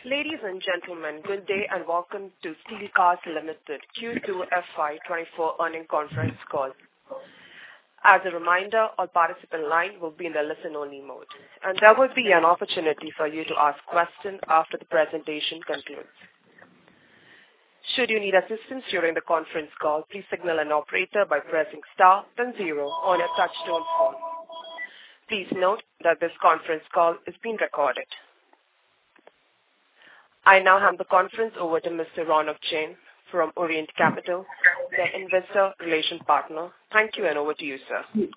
Ladies and gentlemen, good day and welcome to Steel Cast Limited Q2 FY24 earnings conference call. As a reminder, all participant line will be in the listen-only mode, and there will be an opportunity for you to ask questions after the presentation concludes. Should you need assistance during the conference call, please signal an operator by pressing star then 0 on your touchtone phone. Please note that this conference call is being recorded. I now hand the conference over to Mr. Ronak Jain from Orient Capital, the investor relation partner. Thank you, and over to you, sir.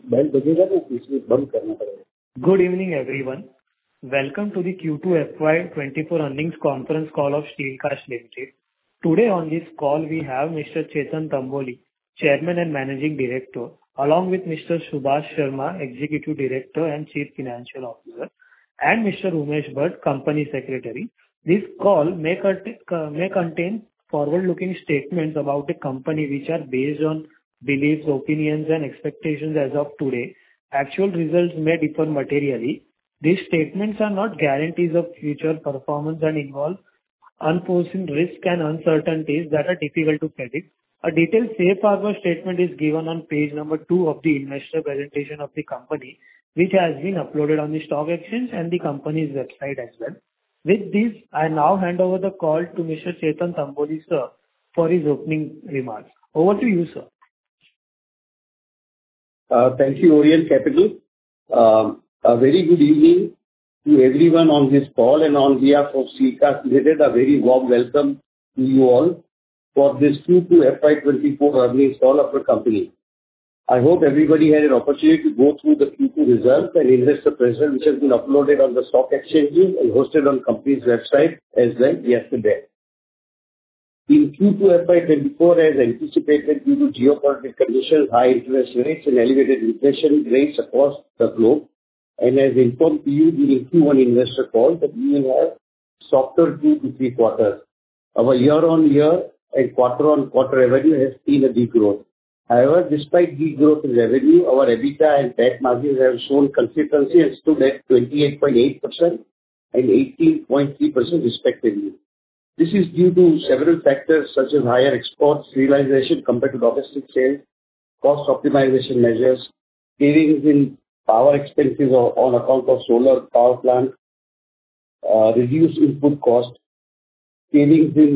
Good evening, everyone. Welcome to the Q2 FY24 earnings conference call of Steel Cast Limited. Today on this call, we have Mr. Chetan Tamboli, Chairman and Managing Director, along with Mr. Subhash Sharma, Executive Director and Chief Financial Officer, and Mr. Umesh Bhatt, Company Secretary. This call may contain forward-looking statements about the company which are based on beliefs, opinions, and expectations as of today. Actual results may differ materially. These statements are not guarantees of future performance and involve unforeseen risks and uncertainties that are difficult to predict. A detailed safe harbor statement is given on page number 2 of the investor presentation of the company, which has been uploaded on the stock exchange and the company's website as well. With this, I now hand over the call to Mr. Chetan Tamboli, sir, for his opening remarks. Over to you, sir. Thank you, Orient Capital. A very good evening to everyone on this call, and on behalf of Steel Cast Limited, a very warm welcome to you all for this Q2 FY24 earnings call of the company. I hope everybody had an opportunity to go through the Q2 results and investor presentation, which has been uploaded on the stock exchanges and hosted on company's website as well yesterday. In Q2 FY24, as anticipated due to geopolitical conditions, high interest rates and elevated inflation rates across the globe, and as informed to you during Q1 investor call, that we will have softer 2 to 3 quarters. Our year-on-year and quarter-on-quarter revenue has seen a degrowth. However, despite degrowth in revenue, our EBITDA and PAT margins have shown consistency and stood at 28.8% and 18.3% respectively. This is due to several factors such as higher exports realization compared to domestic sales, cost optimization measures, savings in power expenses on account of solar power plant, reduced input cost, savings in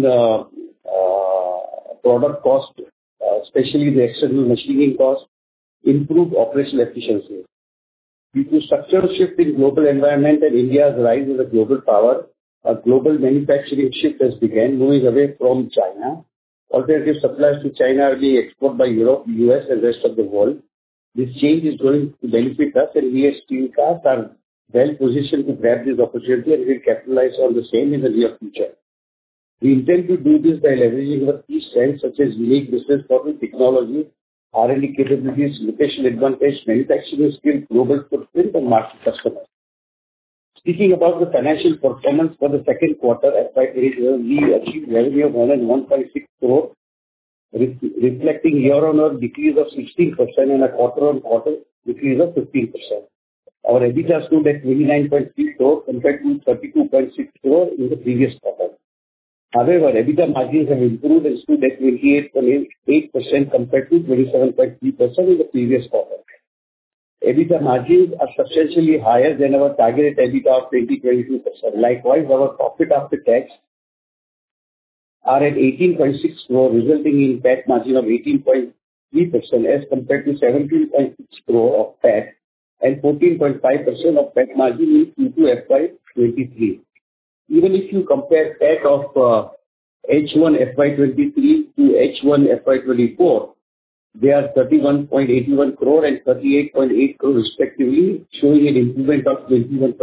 product cost, especially the external machining cost, improved operational efficiency. Due to structural shift in global environment and India's rise as a global power, a global manufacturing shift has begun, moving away from China. Alternative supplies to China are being exported by Europe, US, and rest of the world. This change is going to benefit us, and we at Steel Cast are well positioned to grab this opportunity and will capitalize on the same in the near future. We intend to do this by leveraging our key strengths such as unique business model, technology, R&D capabilities, location advantage, manufacturing skill, global footprint, and market customers. Speaking about the financial performance for the second quarter FY24, we achieved revenue of 101.6 crore, reflecting year-on-year decrease of 16% and a quarter-on-quarter decrease of 15%. Our EBITDA stood at 29.3 crore compared to 32.6 crore in the previous quarter. However, EBITDA margins have improved and stood at 28.8% compared to 27.3% in the previous quarter. EBITDA margins are substantially higher than our targeted EBITDA of 20-22%. Likewise, our profit after tax are at 18.6 crore, resulting in PAT margin of 18.3% as compared to 17.6 crore of PAT and 14.5% of PAT margin in Q2 FY23. Even if you compare PAT of H1 FY23 to H1 FY24, they are 31.81 crore and 38.8 crore respectively, showing an improvement of 21%.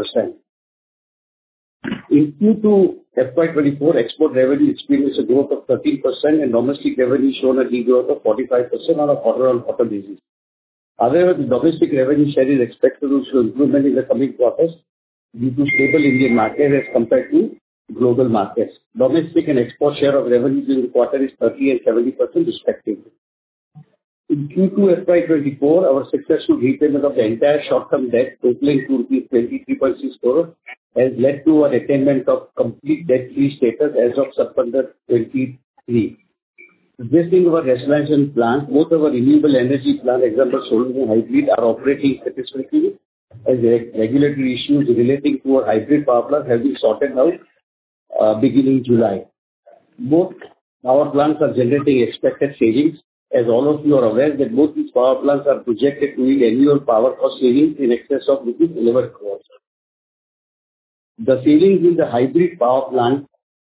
In Q2 FY24, export revenue experienced a growth of 13% and domestic revenue shown a degrowth of 45% on a quarter-on-quarter basis. However, the domestic revenue share is expected to show improvement in the coming quarters due to stable Indian market as compared to global markets. Domestic and export share of revenue during the quarter is 30 and 70% respectively. In Q2 FY24, our successful repayment of the entire short-term debt totaling to rupees 23.6 crore has led to an attainment of complete debt-free status as of September 23. Existing our rationalization plants, both our renewable energy plant, example, solar and hybrid, are operating satisfactorily, as regulatory issues relating to our hybrid power plant have been sorted out beginning July. Both power plants are generating expected savings. As all of you are aware that both these power plants are projected to yield annual power cost savings in excess of rupees 11 crores. The savings in the hybrid power plant,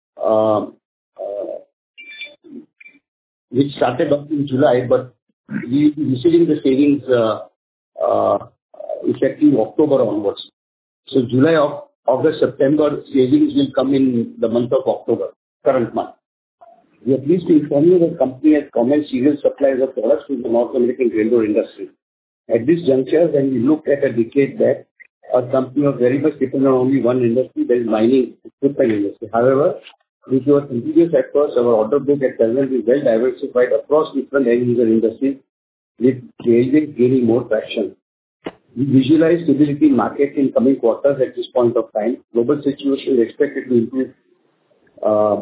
which started off in July, but we will be receiving the savings effective October onwards. So July, August, September savings will come in the month of October, current month. We are pleased to inform you that the company has commenced serial supplies of products to the North American railroad industry. At this juncture, when we look at a decade back, our company was very much dependent on only one industry, that is mining equipment industry. However, with our continuous efforts, our order book at present is well diversified across different end user industries, with railways gaining more traction. We visualize stability in market in coming quarters at this point of time. Global situation is expected to improve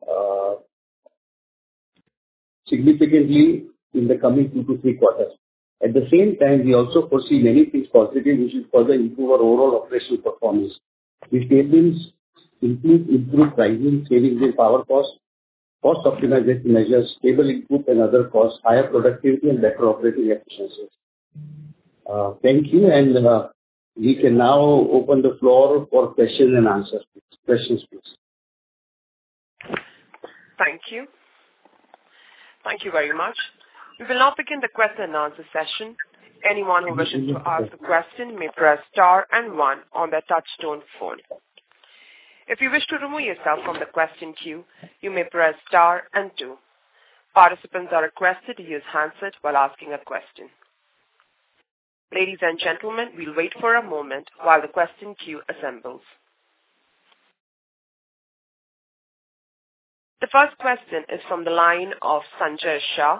significantly in the coming 2 to 3 quarters. At the same time, we also foresee many things positive which will further improve our overall operational performance. These tailwinds include improved pricing, savings in power cost optimization measures, stable input and other costs, higher productivity and better operating efficiencies. Thank you, and we can now open the floor for questions and answers. Questions, please. Thank you. Thank you very much. We will now begin the question and answer session. Anyone who wishes to ask a question may press star and 1 on their touchtone phone. If you wish to remove yourself from the question queue, you may press star and 2. Participants are requested to use handset while asking a question. Ladies and gentlemen, we'll wait for a moment while the question queue assembles. The first question is from the line of Sanjay Shah,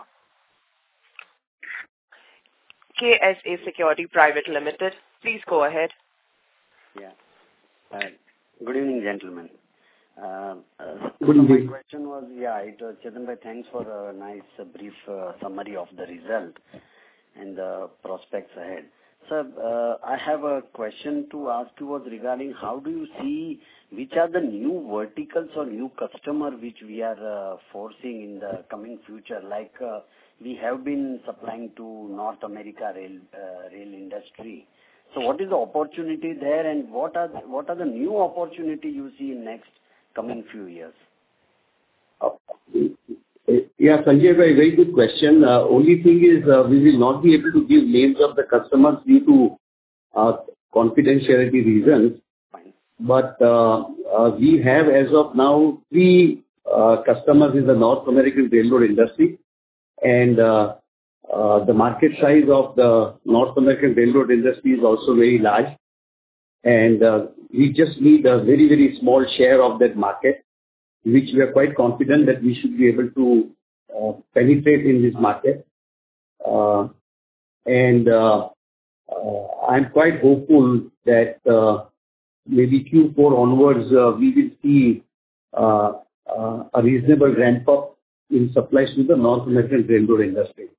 KSA Security Private Limited. Please go ahead. Yeah. Good evening, gentlemen. Good evening. My question was, Chetan bhai, thanks for a nice brief summary of the result and the prospects ahead. Sir, I have a question to ask you was regarding how do you see which are the new verticals or new customer which we are foreseeing in the coming future, like we have been supplying to North America rail industry. So what is the opportunity there, and what are the new opportunity you see in next coming few years? Yeah, Sanjay bhai, very good question. Only thing is, we will not be able to give names of the customers due to confidentiality reasons. Fine. But we have, as of now, 3 customers in the North American railroad industry, and the market size of the North American railroad industry is also very large, and we just need a very, very small share of that market, which we are quite confident that we should be able to penetrate in this market. And I'm quite hopeful that maybe Q4 onwards, we will see a reasonable ramp up in supplies to the North American railroad industry.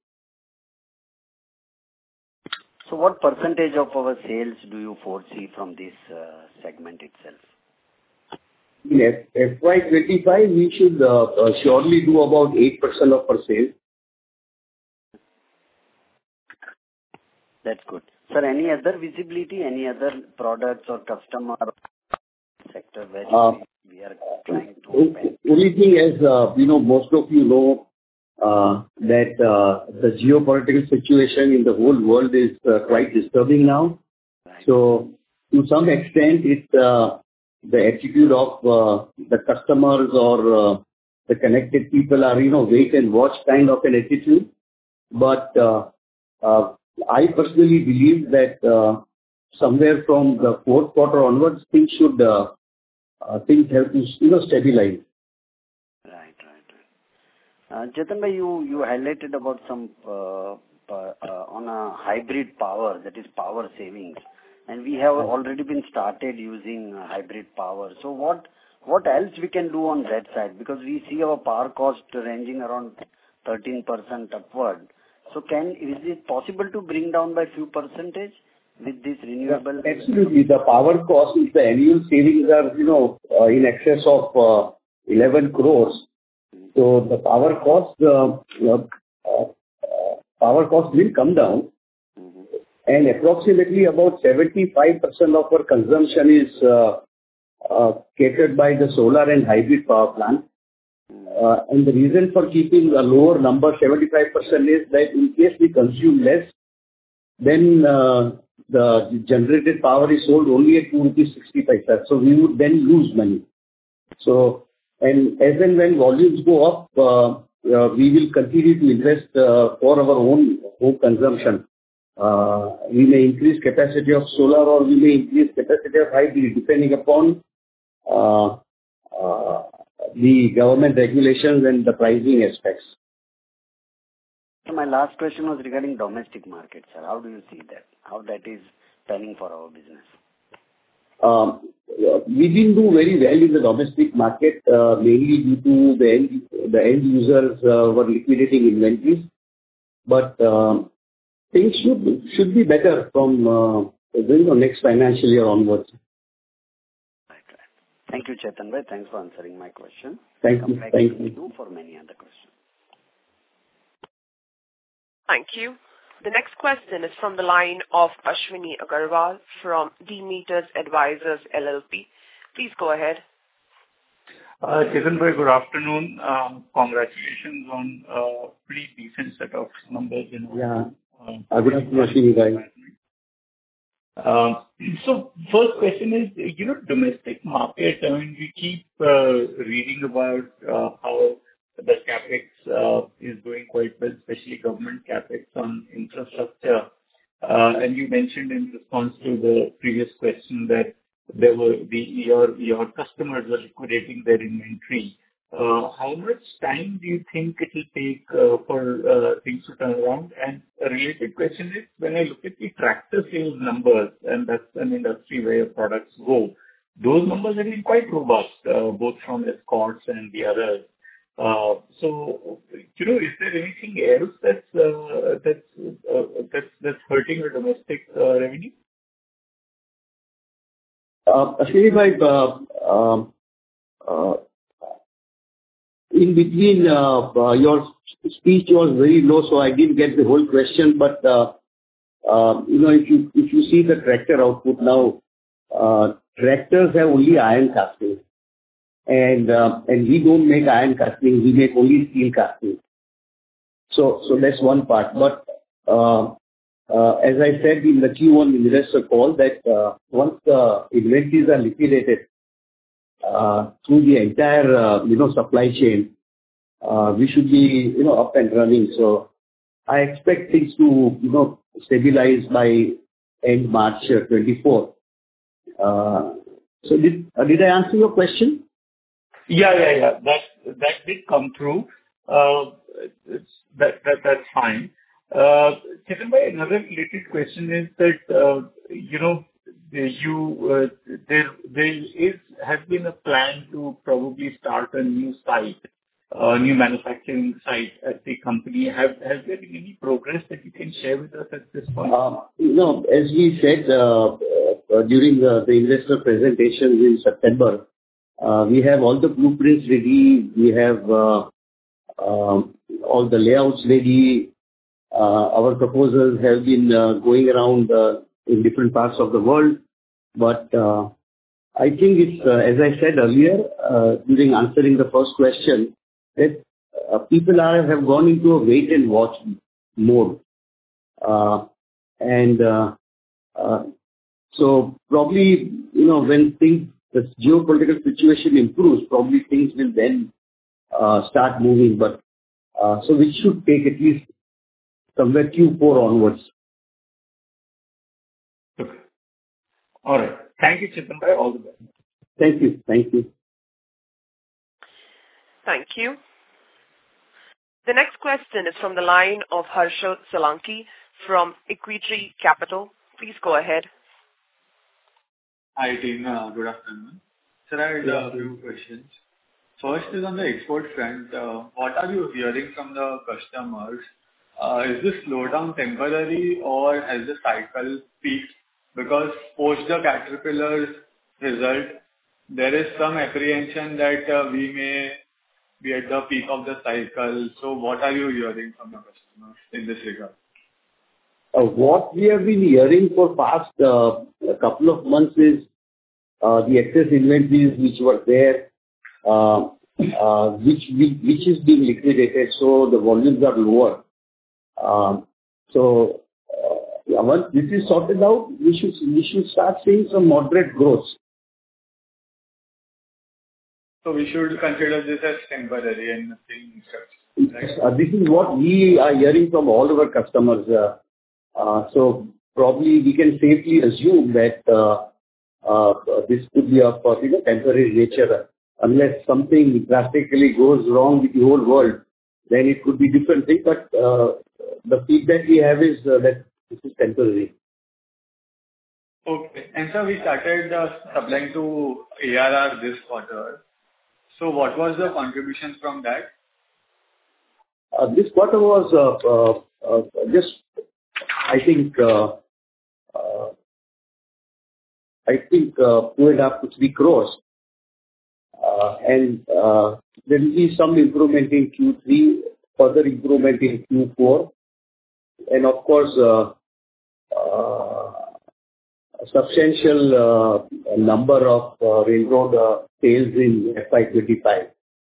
So what percentage of our sales do you foresee from this segment itself? In FY25, we should surely do about 8% of our sales. That's good. Sir, any other visibility, any other products or customer sector where we are trying to open? Only thing is, most of you know that the geopolitical situation in the whole world is quite disturbing now. Right. So, to some extent, it's the attitude of the customers or the connected people are, wait and watch kind of an attitude. But I personally believe that somewhere from the 4th quarter onwards, things have to, stabilize. Right. Chetan bhai, you highlighted about some on a hybrid power, that is power savings. and we have already been started using hybrid power. So what else we can do on that side? Because we see our power cost ranging around 13% upward. So is it possible to bring down by few percentage with this renewable? Yeah, absolutely. The power cost, is the annual savings are, in excess of 11 crores. So the power cost will come down, and approximately about 75% of our consumption is catered by the solar and hybrid power plant. And the reason for keeping a lower number, 75%, is that in case we consume less, then the generated power is sold only at 2.60 rupees. So we would then lose money. So, and as and when volumes go up, we will continue to invest for our own home consumption. We may increase capacity of solar, or we may increase capacity of hybrid, depending upon the government regulations and the pricing aspects. So my last question was regarding domestic market, sir. How do you see that? How that is panning for our business? We didn't do very well in the domestic market, mainly due to the end users were liquidating inventories. But things should be better from next financial year onwards. Right. Thank you, Chetan bhai. Thanks for answering my question. Thank you. Thank you for many other questions. Thank you. The next question is from the line of Ashwini Agarwal from Demeters Advisors LLP. Please go ahead. Chetan bhai, good afternoon. Congratulations on a pretty decent set of numbers. Yeah. Good afternoon, Ashwini bhai. So first question is, domestic market, I mean, we keep reading about how the capex is going quite well, especially government capex on infrastructure. And you mentioned in response to the previous question that there were your customers were liquidating their inventory. How much time do you think it will take for things to turn around? And a related question is, when I look at the tractor sales numbers, and that's an industry where your products go, those numbers have been quite robust, both from Escorts and the others. So, is there anything else that's hurting your domestic revenue? Ashwini bhai, in between your speech was very low, so I didn't get the whole question. But if you see the tractor output now, tractors have only iron casting. And we don't make iron casting, we make only steel casting. So that's one part. But as I said in the Q1 investor call, that once the inventories are liquidated through the entire supply chain, we should be up and running. So I expect things to stabilize by end March 24. So did I answer your question? Yeah. That did come through. That's fine. Chetan bhai, another related question is that there has been a plan to probably start a new manufacturing site at the company. Has there been any progress that you can share with us at this point? As we said during the investor presentations in September, we have all the blueprints ready. We have all the layouts ready. Our proposals have been going around in different parts of the world. But I think it's, as I said earlier, during answering the first question, that people have gone into a wait and watch mode. So probably, when the geopolitical situation improves, probably things will then start moving. But so which should take at least somewhere Q4 onwards. Okay. All right. Thank you, Chetan bhai. All the best. Thank you. Thank you. The next question is from the line of Harshal Solanki from Equitree Capital. Please go ahead. Hi, team. Good afternoon. Sir, I had a few questions. First is on the export front. What are you hearing from the customers? Is this slowdown temporary or has the cycle peaked? Because post the Caterpillar's result, there is some apprehension that we may be at the peak of the cycle. So what are you hearing from the customers in this regard? What we have been hearing for past a couple of months is the excess inventories which were there, which is being liquidated, so the volumes are lower. Once this is sorted out, we should start seeing some moderate growth. So we should consider this as temporary and nothing structural, right? This is what we are hearing from all of our customers. So probably we can safely assume that this could be of temporary nature. Unless something drastically goes wrong with the whole world, then it could be different thing. But the feedback we have is that this is temporary. Okay. And so we started supplying to ARR this quarter. So what was the contribution from that? This quarter was just, I think 2.5 to 3 crores. And there will be some improvement in Q3, further improvement in Q4, and of course, a substantial number of railroad sales in FY25.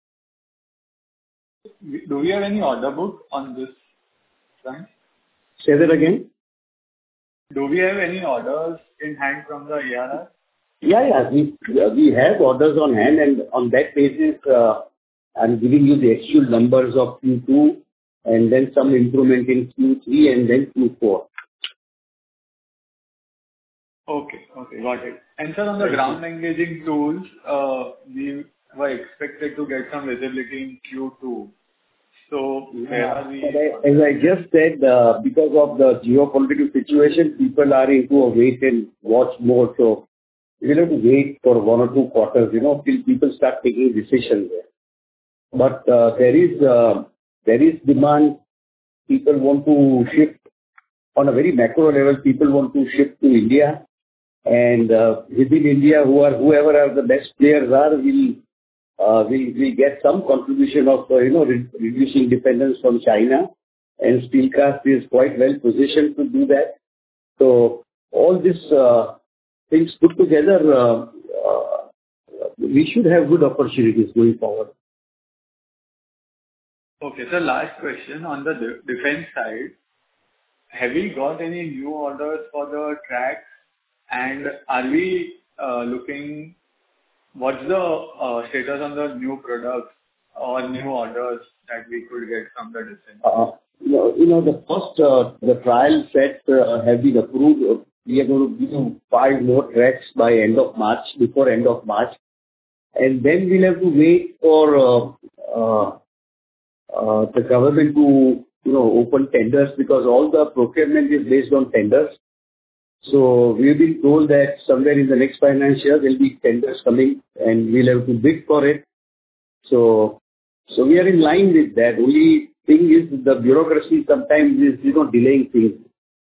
Do we have any order book on this front? Say that again? Do we have any orders in hand from the ARR? Yeah. We have orders on hand, and on that basis, I'm giving you the actual numbers of Q2, and then some improvement in Q3, and then Q4. Okay, got it. And sir, on the ground engaging tools, we were expected to get some visibility in Q2. So where are we? As I just said, because of the geopolitical situation, people are into a wait and watch mode. So we'll have to wait for 1 or 2 quarters, till people start taking decisions there. But there is demand. People want to shift on a very macro level. People want to shift to India, and within India, whoever are the best players will get some contribution of reducing dependence from China, and Steelcast is quite well positioned to do that. So all these things put together, we should have good opportunities going forward. Okay, so last question on the defense side. Have we got any new orders for the tracks, and are we looking, what's the status on the new products or new orders that we could get from the defense? The trial sets have been approved. We are going to do 5 more tracks before end of March. And then we'll have to wait for the government to open tenders, because all the procurement is based on tenders. So we've been told that somewhere in the next financial year there'll be tenders coming, and we'll have to bid for it. So we are in line with that. Only thing is the bureaucracy sometimes is delaying things.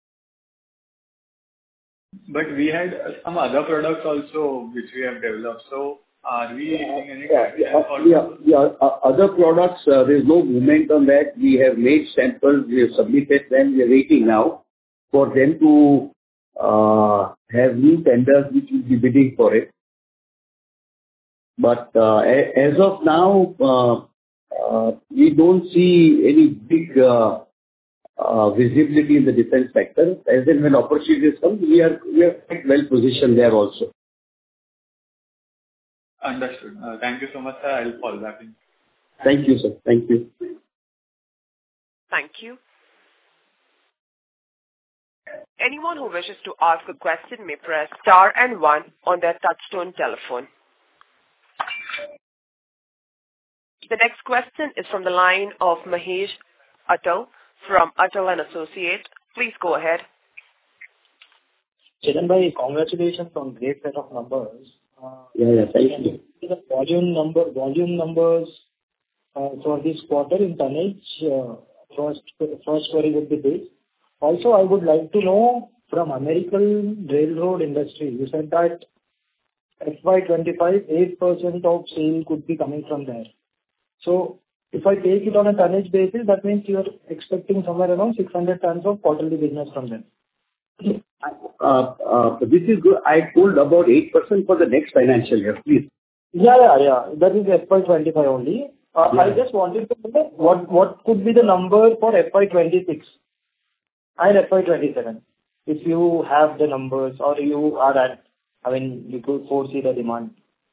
But we had some other products also which we have developed. So are we getting any traction? Yeah. Other products, there's no movement on that. We have made samples. We have submitted them. We are waiting now for them to have new tenders which will be bidding for it. But as of now, we don't see any big visibility in the defense sector. As in when opportunities come, we are quite well positioned there also. Understood. Thank you so much, sir. I'll follow that in. Thank you, sir. Thank you. Thank you. Anyone who wishes to ask a question may press star and 1 on their touchtone telephone. The next question is from the line of Mahesh Attal from Attal and Associates. Please go ahead. Chetan bhai, congratulations on great set of numbers. Thank you. The volume numbers for this quarter in tonnage, first query would be this. Also, I would like to know from American railroad industry, you said that FY25, 8% of sale could be coming from there. So if I take it on a tonnage basis, that means you are expecting somewhere around 600 tons of quarterly business from them. This is good. I told about 8% for the next financial year, please. Yeah. That is FY25 only. I just wanted to know what could be the number for FY26 and FY27, if you have the numbers or you are at, you could foresee the demand.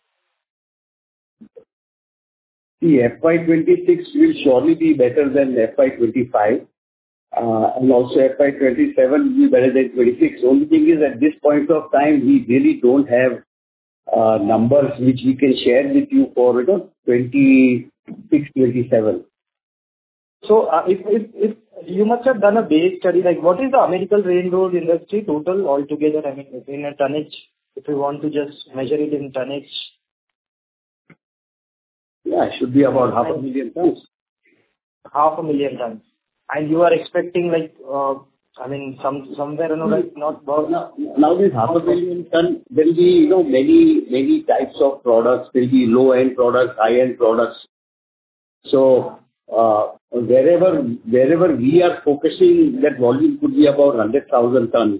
See, FY26 will surely be better than FY25, and also FY27 will be better than 26. Only thing is, at this point of time, we really don't have numbers which we can share with you for 26, 27. So, if you must have done a base study, like what is the American railroad industry total altogether? In a tonnage, if you want to just measure it in tonnage. Yeah, it should be about 500,000 tons. 500,000 tons. And you are expecting somewhere, not about... Now this 500,000 tons, there will be, many types of products. There will be low-end products, high-end products. So, wherever we are focusing, that volume could be about 100,000 tons.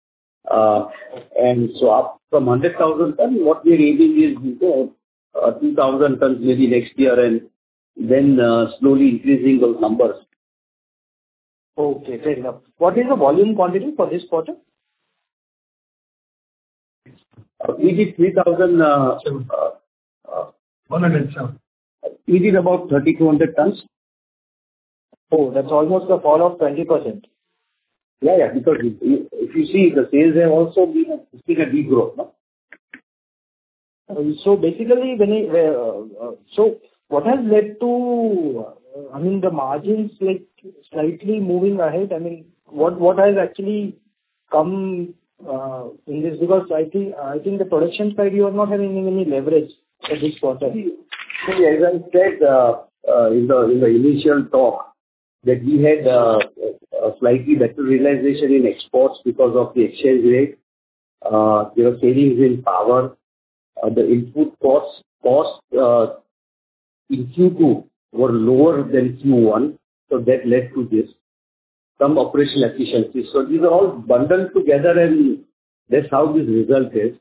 And so up from 100,000 tons, what we are aiming is 2,000 tons maybe next year, and then slowly increasing those numbers. Okay, fair enough. What is the volume quantity for this quarter? We did 3,000. 107. We did about 3,200 tons. Oh, that's almost a fall of 20%. Yeah, because if you see, the sales have also been a degrowth, no? So basically, what has led to, the margins slightly moving ahead? What has actually come in this? Because I think the production side, you are not having any leverage for this quarter. See, as I said in the initial talk, that we had a slightly better realization in exports because of the exchange rate. There are savings in power. The input costs in Q2 were lower than Q1, so that led to this. Some operational efficiencies. So these are all bundled together, and that's how this result is.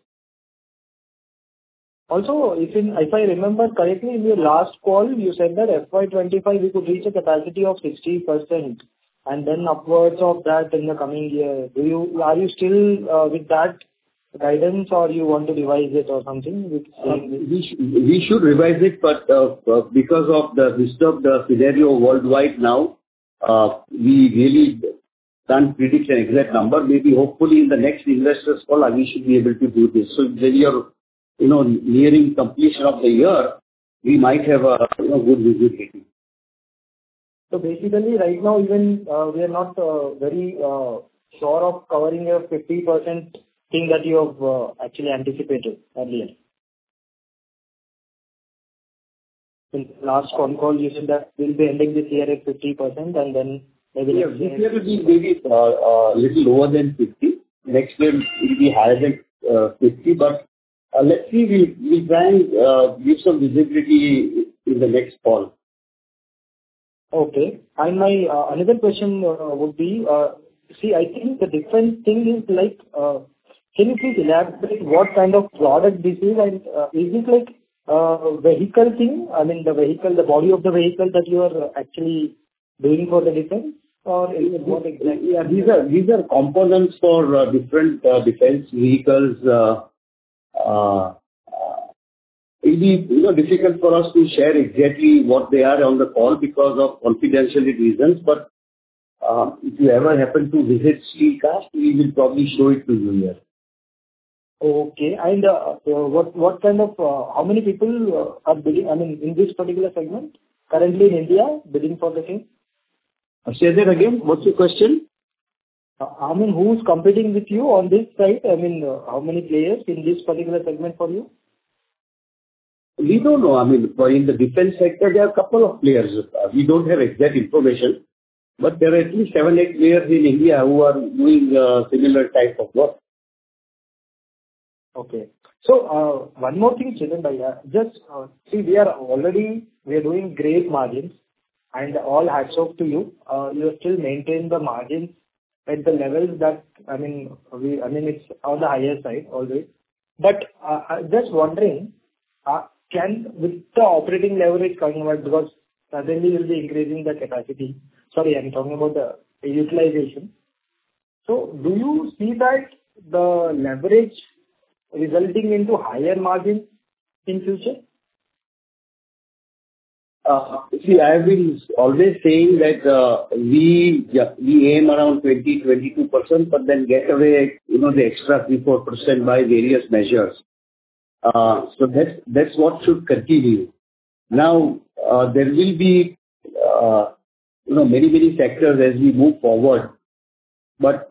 Also, if I remember correctly, in your last call, you said that FY25 we could reach a capacity of 60%, and then upwards of that in the coming year. Are you still with that guidance, or you want to revise it or something? We should revise it, but because of the disturbed scenario worldwide now, we really can't predict an exact number. Maybe hopefully in the next investors call, we should be able to do this. So when you're nearing completion of the year, we might have a good visibility. So basically, right now, even we are not very sure of covering a 50% thing that you have actually anticipated earlier. In last call, you said that we'll be ending this year at 50%, and then maybe this year will be maybe a little lower than 50. Next year it will be higher than 50, but let's see, we'll try and give some visibility in the next call. Okay. And my another question would be, I think the different thing is can you please elaborate what kind of product this is, and is it vehicle thing? The body of the vehicle that you are actually doing for the defense, or is it what exactly? Yeah, these are components for different defense vehicles. It will be difficult for us to share exactly what they are on the call because of confidentiality reasons. But if you ever happen to visit Steelcast, we will probably show it to you here. Okay. And what kind of how many people are bidding? In this particular segment currently in India bidding for the same? Say that again. What's your question? I mean, who's competing with you on this side? I mean, how many players in this particular segment for you? We don't know. I mean, in the defense sector, there are a couple of players. We don't have exact information, but there are at least 7, 8 players in India who are doing similar type of work. Okay. So, one more thing, Chetan bhai, just see, we are doing great margins, and all hats off to you. You still maintain the margins at the levels that, it's on the higher side always. But, just wondering, with the operating leverage coming about, because suddenly you'll be increasing the capacity. Sorry, I'm talking about the utilization. So do you see that the leverage resulting into higher margins in future? See, I have been always saying that we aim around 20-22%, but then get away, the extra 3-4% by various measures. So that's what should continue. Now, there will be, many sectors as we move forward, but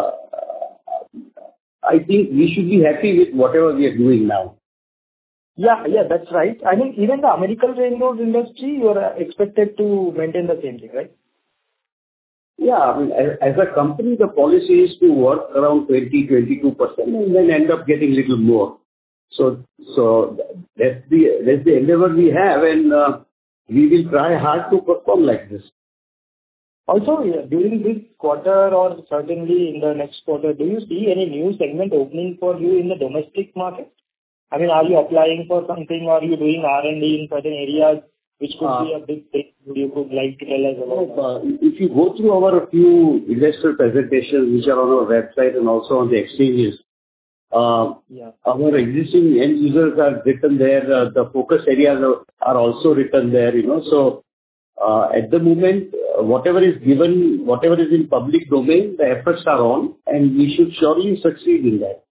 I think we should be happy with whatever we are doing now. Yeah, that's right. I mean, even the American railroad industry, you are expected to maintain the same thing, right? Yeah, I mean, as a company, the policy is to work around 20-22% and then end up getting little more. So that's the endeavor we have, and we will try hard to perform like this. Also, during this quarter or certainly in the next quarter, do you see any new segment opening for you in the domestic market? I mean, are you applying for something, or are you doing R&D in certain areas which could be a big thing you could like to tell us about? If you go through our few investor presentations which are on our website and also on the exchanges, our existing end users are written there. The focus areas are also written there, So, at the moment, whatever is given, whatever is in public domain, the efforts are on, and we should surely succeed in that.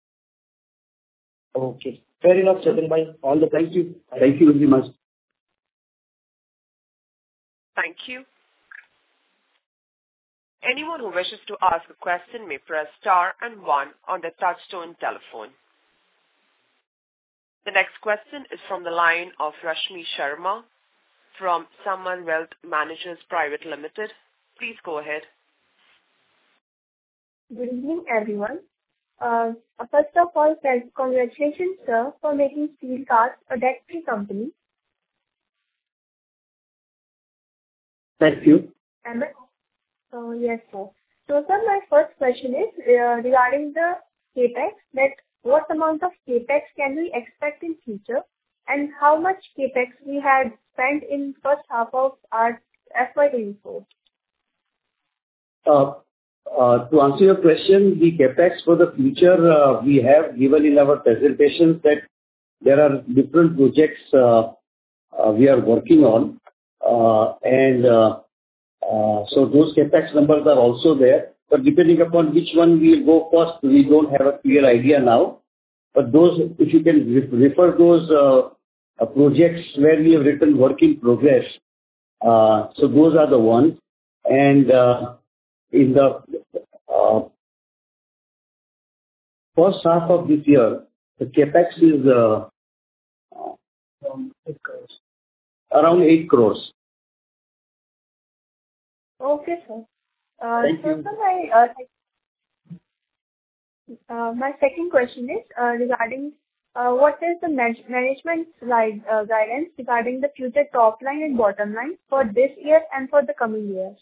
Okay. Fair enough, Chetan bhai. All the best. Thank you. Thank you very much. Thank you. Anyone who wishes to ask a question may press star and 1 on their touchtone telephone. The next question is from the line of Rashmi Sharma from Saman Wealth Managers Private Limited. Please go ahead. Good evening, everyone. First of all, congratulations, sir, for making Steel Cast a debt-free company. Thank you. Yes, sir. So, sir, my first question is regarding the capex. That what amount of capex can we expect in future, and how much capex we had spent in first half of our FY24? To answer your question, the capex for the future, we have given in our presentations that there are different projects we are working on, so those capex numbers are also there. But depending upon which one we will go first, we don't have a clear idea now. But those, if you can refer those projects where we have written work in progress, so those are the ones. And in the first half of this year, the capex is around 8 crores. Okay, sir. Thank you. So my second question is regarding what is the management's guidance regarding the future top line and bottom line for this year and for the coming years?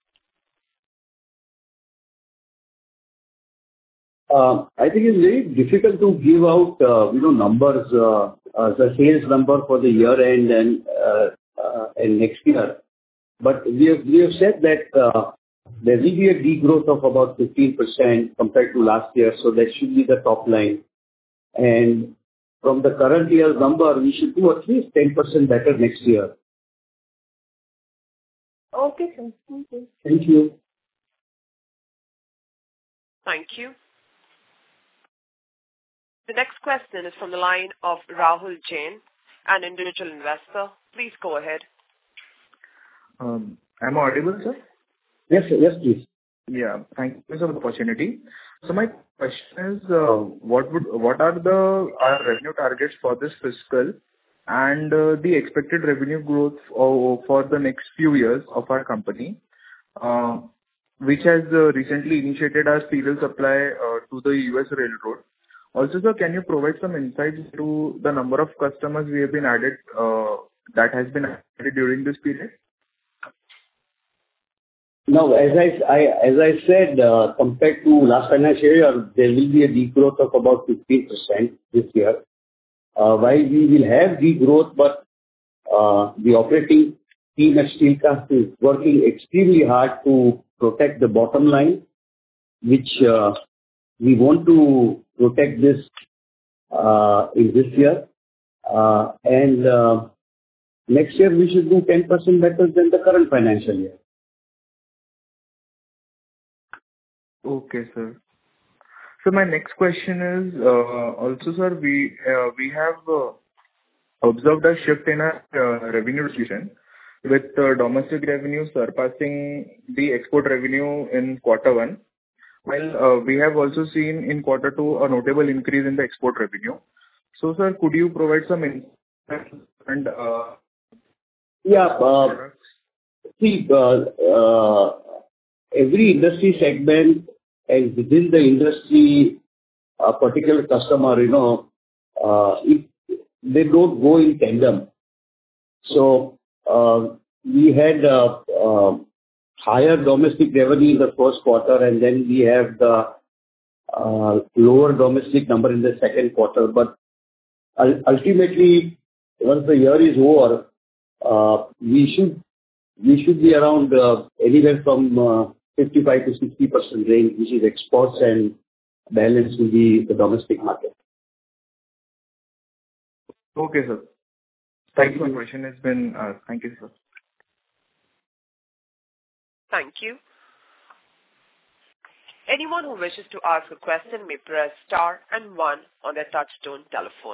I think it's very difficult to give out, numbers, the sales number for the year end and next year. But we have said that there will be a degrowth of about 15% compared to last year, so that should be the top line. And from the current year's number, we should do at least 10% better next year. Okay, sir. Thank you. Thank you. Thank you. The next question is from the line of Rahul Jain, an individual investor. Please go ahead. I'm audible, sir? Yes, please. Yeah. Thank you for the opportunity. So my question is, what are our revenue targets for this fiscal and the expected revenue growth for the next few years of our company, which has recently initiated our serial supply to the U.S. Railroad. Also, sir, can you provide some insights into the number of customers we have been added, that has been added during this period? No, as I said, compared to last financial year, there will be a degrowth of about 15% this year. While we will have degrowth, but the operating team at Steelcast is working extremely hard to protect the bottom line, which we want to protect this in this year. And next year we should do 10% better than the current financial year. Okay, sir. So my next question is, also, sir, we have observed a shift in our revenue distribution, with domestic revenue surpassing the export revenue in quarter one, while we have also seen in quarter two a notable increase in the export revenue. So, sir, could you provide some insight and see, every industry segment and within the industry, a particular customer, they don't go in tandem. So, we had higher domestic revenue in the first quarter, and then we have the lower domestic number in the second quarter. But ultimately, once the year is over, we should be around anywhere from 55 to 60% range, which is exports, and balance will be the domestic market. Okay, sir. Thank you. My question has been asked. Thank you, sir. Thank you. Anyone who wishes to ask a question may press star and one on their touchtone telephone.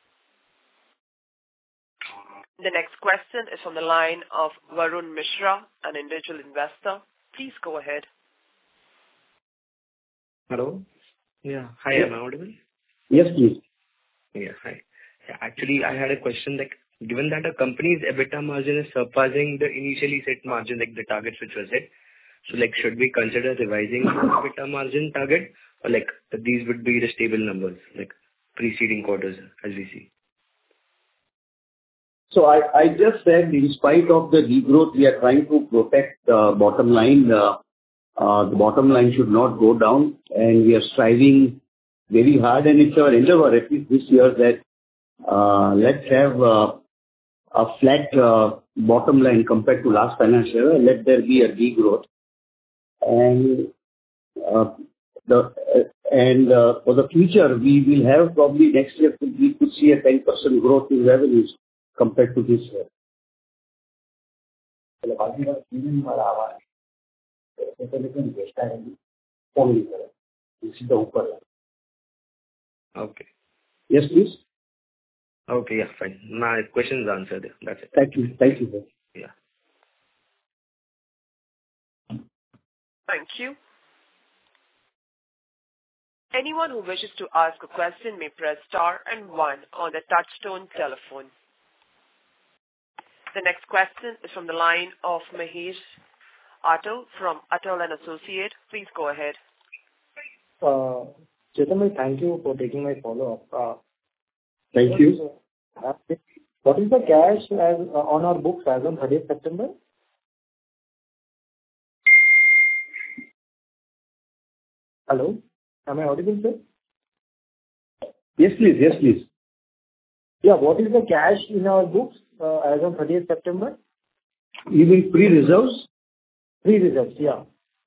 The next question is from the line of Varun Mishra, an individual investor. Please go ahead. Hello. Yeah. Hi, am I audible? Yes, please. Yeah, hi. Yeah, actually, I had a question, like, given that a company's EBITDA margin is surpassing the initially set margin, like the targets which were set, so, like, should we consider revising the EBITDA margin target, or like these would be the stable numbers, like preceding quarters as we see? So I just said, in spite of the degrowth, we are trying to protect the bottom line. The bottom line should not go down, and we are striving very hard, and it's our endeavor, at least this year, that let's have a flat bottom line compared to last financial year, and let there be a degrowth. And for the future, we will have probably next year, we could see a 10% growth in revenues compared to this year. Okay. Yes, please. Okay, yeah, fine. My question is answered. That's it. Thank you. Thank you, sir. Yeah. Thank you. Anyone who wishes to ask a question may press star and one on the touchtone telephone. The next question is from the line of Mahesh Attal from Attal and Associate. Please go ahead. Chetan, thank you for taking my follow-up. Thank you. What is the cash on our books as on 30th September? Hello? Am I audible, sir? Yes, please. Yes, please. Yeah, what is the cash in our books as on 30th September? You mean pre-reserves? Pre-reserves, yeah.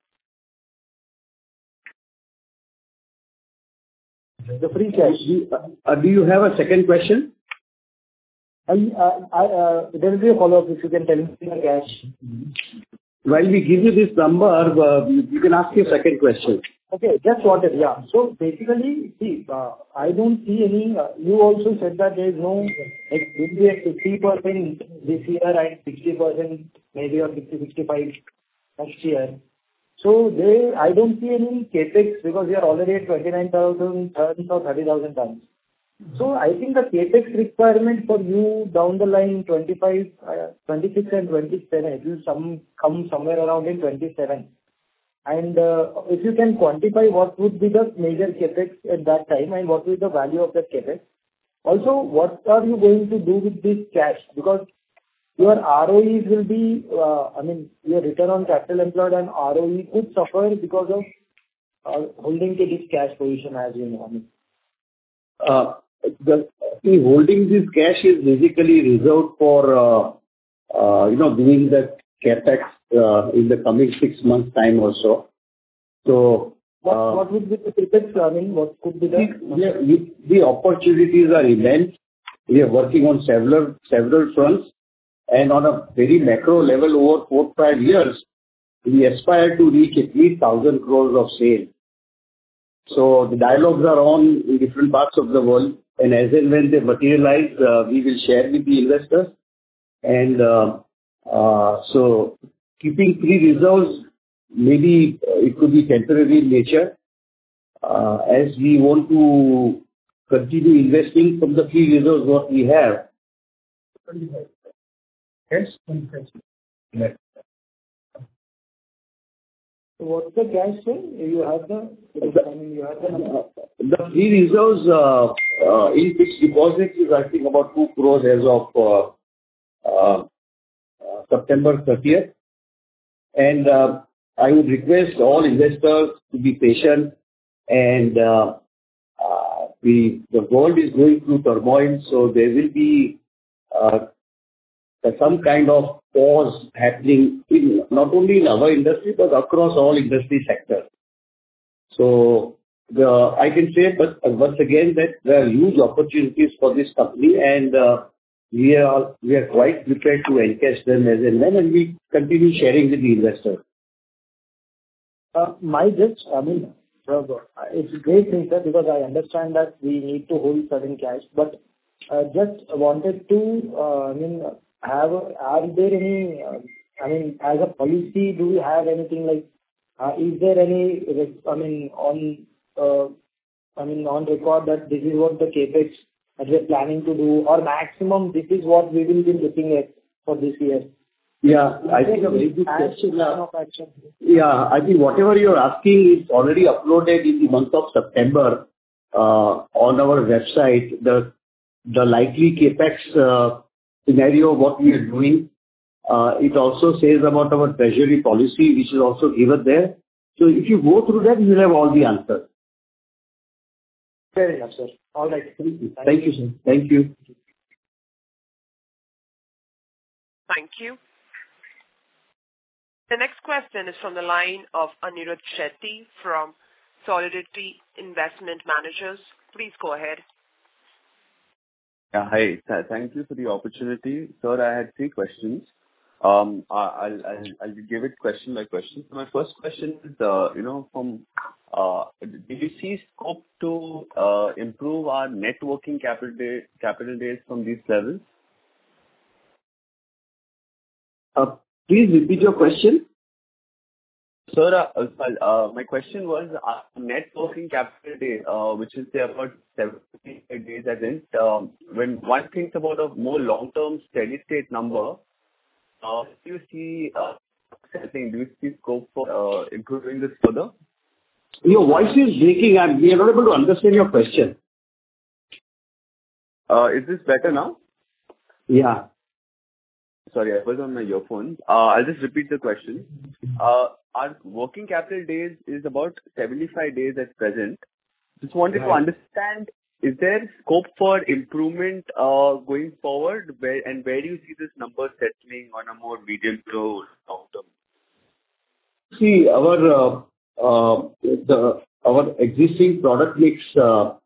The free cash. Do you have a second question? There will be a follow-up if you can tell me the cash. While we give you this number, you can ask your second question. Okay, just wanted, yeah. So basically, see, I don't see any, you also said that there is no, like, will be a 50% this year and 60% maybe, or 60-65 next year. So I don't see any CapEx because we are already at 29,000 tons or 30,000 tons. So I think the CapEx requirement for you down the line 25, 26 and 27, it will come somewhere around in 27. And if you can quantify what would be the major CapEx at that time and what will be the value of that CapEx. Also, what are you going to do with this cash? Because your ROEs will be, your return on capital employed and ROE could suffer because of holding to this cash position, as you know. Holding this cash is basically reserved for, doing the CapEx in the coming 6 months' time or so. So, what would be the CapEx? I mean, what could be the opportunities are immense. We are working on several fronts, and on a very macro level, over 4-5 years, we aspire to reach at least 1,000 crores of sales. So the dialogues are on in different parts of the world, and as and when they materialize, we will share with the investors. And so keeping free reserves, maybe it could be temporary in nature, as we want to continue investing from the free reserves what we have. Yes. So what's the cash thing? You have the free reserves in fixed deposits is, I think, about 2 crores as of September 30th. And I would request all investors to be patient. And the world is going through turmoil, so there will be some kind of pause happening not only in our industry but across all industry sectors. So I can say, but once again, that there are huge opportunities for this company, and we are quite prepared to encash them as and when, and we continue sharing with the investors. It's a great thing, sir, because I understand that we need to hold certain cash, but just wanted to, are there any, as a policy, do we have anything like, is there any, on record that this is what the CapEx that we're planning to do, or maximum this is what we will be looking at for this year? Yeah, I think a very good question. Yeah, I think whatever you're asking is already uploaded in the month of September on our website. The likely CapEx scenario, what we are doing. It also says about our treasury policy, which is also given there. So if you go through that, you will have all the answers. Fair enough, sir. All right. Thank you, sir. Thank you. Thank you. The next question is from the line of Anirudh Shetty from Solidity Investment Managers. Please go ahead. Yeah, hi. Thank you for the opportunity. Sir, I had 3 questions. I'll give it question by question. So my first question is, did you see scope to improve our net working capital days from these levels? Please repeat your question. Sir, my question was net working capital day, which is about 75 days, as in when one thinks about a more long-term steady state number, do you see scope for improving this further? Your voice is breaking and we are not able to understand your question. Is this better now? Yeah. Sorry, I was on my earphones. I'll just repeat the question. Our working capital days is about 75 days at present. Just wanted to understand, is there scope for improvement going forward? Where do you see this number settling on a more medium to long term? See, our existing product mix will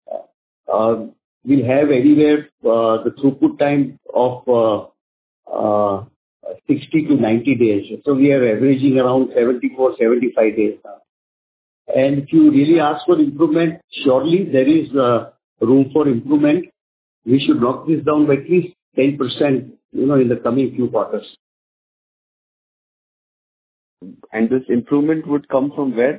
have anywhere the throughput time of 60 to 90 days. So we are averaging around 74, 75 days now. And if you really ask for improvement, surely there is room for improvement. We should knock this down by at least 10%, in the coming few quarters. And this improvement would come from where?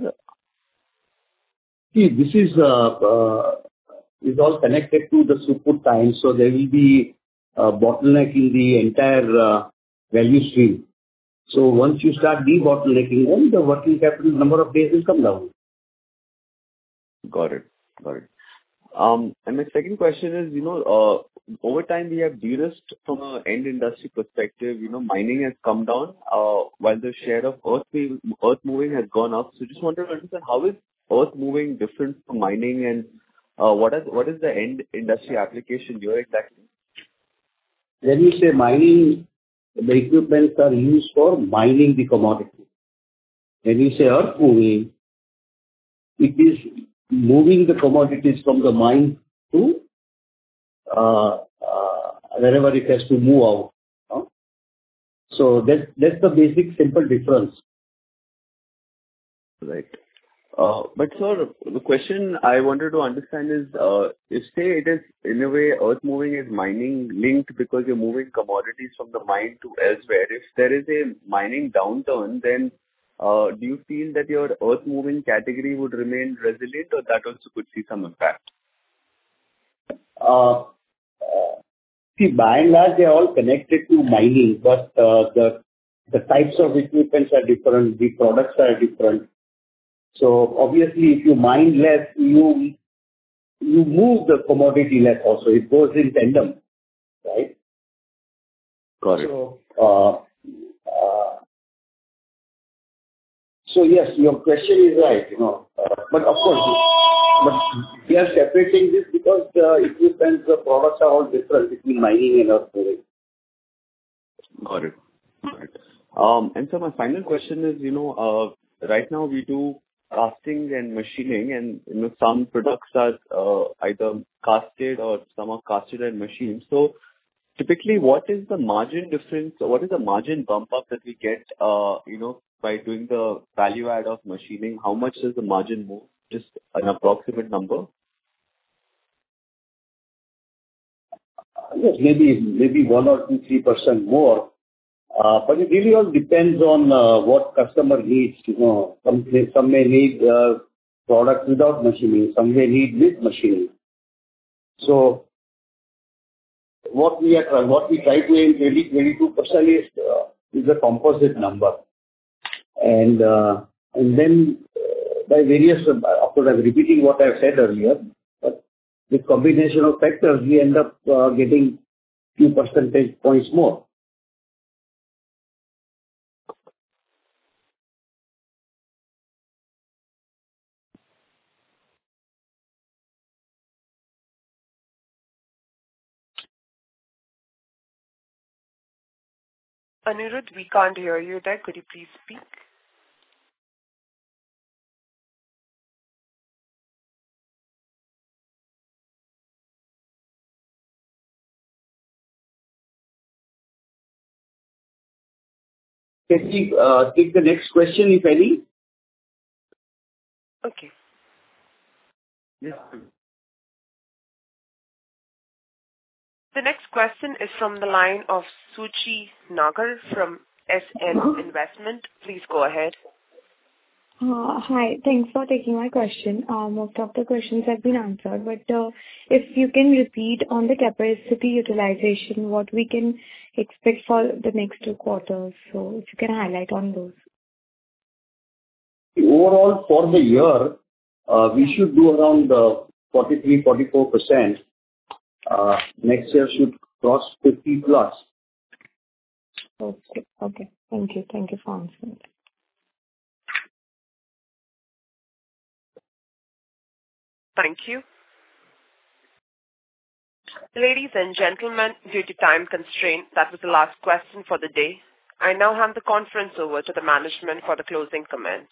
See, this is all connected to the throughput time, so there will be a bottleneck in the entire value stream. So once you start debottlenecking them, the working capital number of days will come down. Got it. And my second question is, over time we have de-risked from an end industry perspective. Mining has come down while the share of earth moving has gone up. So just wanted to understand, how is earth moving different from mining, and what is the end industry application here exactly? When you say mining, the equipments are used for mining the commodity. When you say earth moving, it is moving the commodities from the mine to wherever it has to move out. So that's the basic simple difference. Right. But sir, the question I wanted to understand is, if say it is in a way earth moving is mining linked because you're moving commodities from the mine to elsewhere. If there is a mining downturn, then do you feel that your earth moving category would remain resilient, or that also could see some impact? See, by and large, they are all connected to mining, but the types of equipments are different, the products are different. So obviously, if you mine less, you move the commodity less also. It goes in tandem, right? Got it. So yes, your question is right, but of course, we are separating this because the equipment, the products are all different between mining and earth moving. Got it. And so my final question is, right now we do casting and machining, and some products are either casted or some are casted and machined. So typically, what is the margin difference, or what is the margin bump up that we get, by doing the value add of machining? How much does the margin move? Just an approximate number. Yes, maybe 1 or 2-3% more. But it really all depends on what customer needs. Some may need products without machining, some may need with machining. So what we try to aim 22% is a composite number, and then by various, of course, I'm repeating what I've said earlier, but with combination of factors, we end up getting few percentage points more. Anirudh, we can't hear you there. Could you please speak? Can we take the next question, if any? Okay. Yes. The next question is from the line of Suchi Nagar from SN Investment. Please go ahead. Hi. Thanks for taking my question. Most of the questions have been answered, but if you can repeat on the capacity utilization, what we can expect for the next 2 quarters. So if you can highlight on those. Overall, for the year, we should do around 43-44%. Next year should cross 50+. Okay. Thank you for answering. Thank you. Ladies and gentlemen, due to time constraint, that was the last question for the day. I now hand the conference over to the management for the closing comment.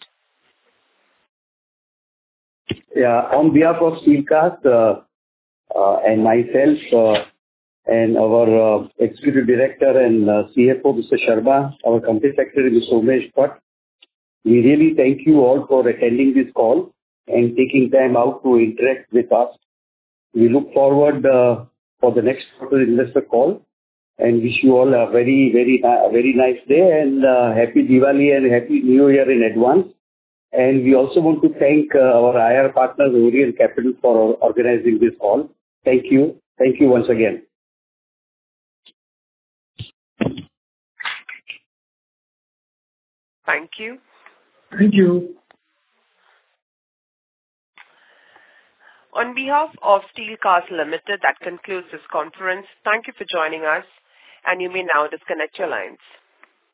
Yeah, on behalf of Steelcast and myself and our Executive Director and CFO, Mr. Sharma, our Company Secretary, Mr. Umesh Bhatt, we really thank you all for attending this call and taking time out to interact with us. We look forward for the next quarter investor call, and wish you all a very nice day, and happy Diwali and happy New Year in advance. And we also want to thank our IR partners, Orient Capital, for organizing this call. Thank you. Thank you once again. Thank you. Thank you. On behalf of Steel Cast Limited, that concludes this conference. Thank you for joining us, and you may now disconnect your lines.